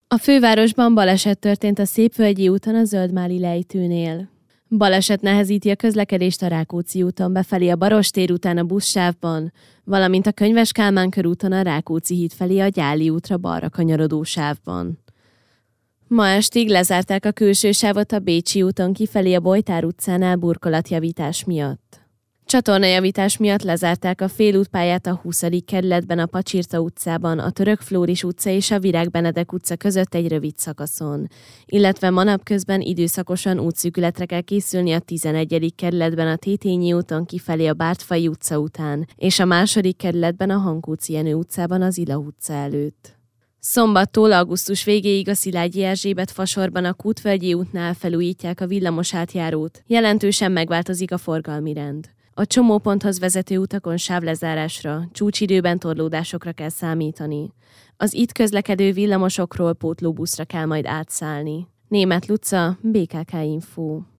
A fővárosban baleset történt a Szépvölgyi úton a Zöldmáli lejtőnél. Baleset nehezíti a közlekedést a Rákóczi úton befelé a Barostér után a buszsávban, valamint a Könyves Kálmán körúton a Rákóczi híd felé a Gyáli útra balra kanyarodó sávban. Ma estig lezárták a külső sávot a Bécsi úton kifelé a Bojtár utcánál burkolatjavítás miatt. Csatornajavítás miatt lezárták a félútpályát a 20. kerületben a Pacsirta utcában, a Török Flóris utca és a Virág Benedek utca között egy rövid szakaszon, illetve ma napközben időszakosan útszűkületre kell készülni a 11. kerületben a Tétényi úton kifelé a Bártfai utca után, és a 2. kerületben a Hankóczi Jenő utcában az Ila utca előtt. Szombattól augusztus végéig a Szilágyi Erzsébet fasorban a Kútvölgyi útnál felújítják a villamos átjárót, jelentősen megváltozik a forgalmi rend. A csomóponthoz vezető utakon sávlezárásra, csúcsidőben torlódásokra kell számítani. Az itt közlekedő villamosokról pótlóbuszra kell majd átszállni. Németh Luca, BKK Info.